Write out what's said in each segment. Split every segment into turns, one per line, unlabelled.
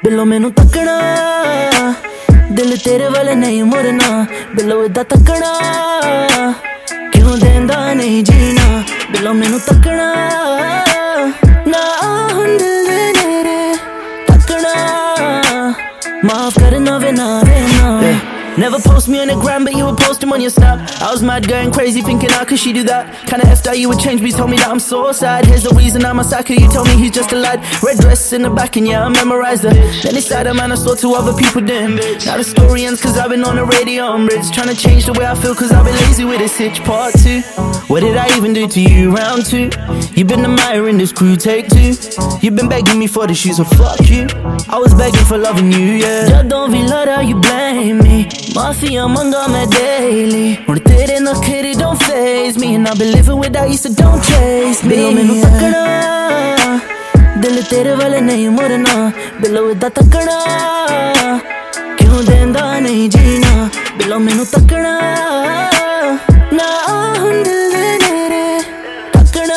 Below मैनू तकना, दिल तेरे वाले नहीं मुड़ना। बिलो इदा तकना, क्यों देंदा नहीं जीना। बिलो मैनू तकना, ना हुण दिल दे नेड़े तकना, माफ करना वे ना वे ना। Never post me on the gram, but you would post him on your snap. I was mad going crazy thinking how could she do that. Kinda F that you would change, please tell me that I'm so sad. Here's the reason I'm a sucker, you tell me he's just a lad. Red dress in the back and yeah, I memorized it. Then inside a man I saw two other people then. Now the story ends cause I've been on the radio on Bridge, trying to change the way I feel cause I've been lazy with this itch. Part 2, what did I even do to you? Round 2, you've been admiring this crew. Take 2, you've been begging me for the shoes, so fuck you. I was begging for loving you, yeah. Jadon vi lara you blame me, Mafia manga me daily. Hun tere nakhre don't faze me, and I've been living without you, so don't chase me. Bilo mainu takna, dil tere wale nahi murna. Bilo ida takna, kyun denda nahi jeena. Bilo mainu takna, na hun dil de nere takna,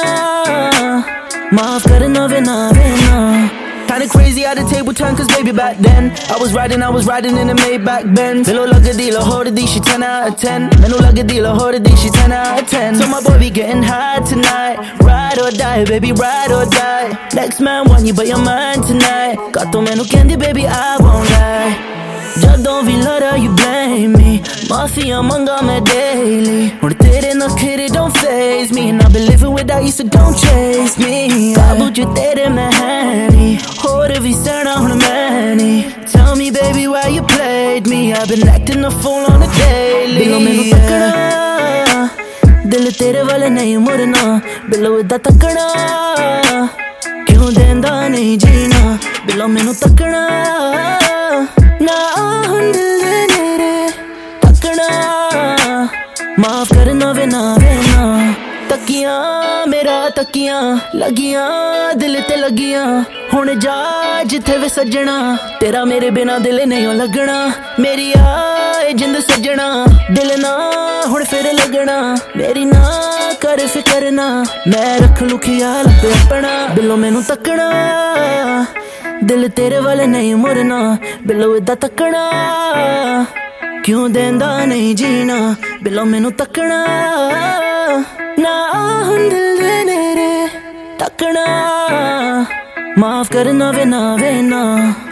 maaf karna ve na ve na. Kinda crazy how the table turned cause baby back then I was riding in a Maybach Benz. Bilo laga dila hoda di, she 10 out of 10. Menu laga dila hoda di, she 10 out of 10. So my boy be getting high tonight. Ride or die, baby, ride or die. Next man want you but you're mine tonight. Gatto menu candy, baby, I won't lie. Jadon vi lara you blame me, Mafia manga me daily. Hun tere nakhre don't faze me, and I've been living without you, so don't chase me. Kabu jo tere mein hai nahi, hor vi sehna hun main nahi. Tell me baby why you played me, I've been acting a fool on the daily. Bilo mainu takna, dil tere wale nahi murna. Bilo ida takna, kyun denda nahi jeena. Bilo mainu takna, ना हुण दिल दे नेड़े तकना, माफ करना वे ना वे ना। तकियां मेरा तकियां लगियां दिल ते लगियां, हुण जा जिथे वे सजना। तेरा मेरे बिना दिल नहीं लगना, मेरी आए जिंद सजना। दिल ना हुण फिर लगना, मेरी ना कर फिकर ना, मैं रख लू ख्याल पे अपना। बिलो मैनू तकना, दिल तेरे वाले नहीं मुड़ना। बिलो इदा तकना, क्यों देंदा नहीं जीना। बिलो मैनू तकना, ना हुण दिल दे नेड़े तकना, माफ करना वे ना वे ना।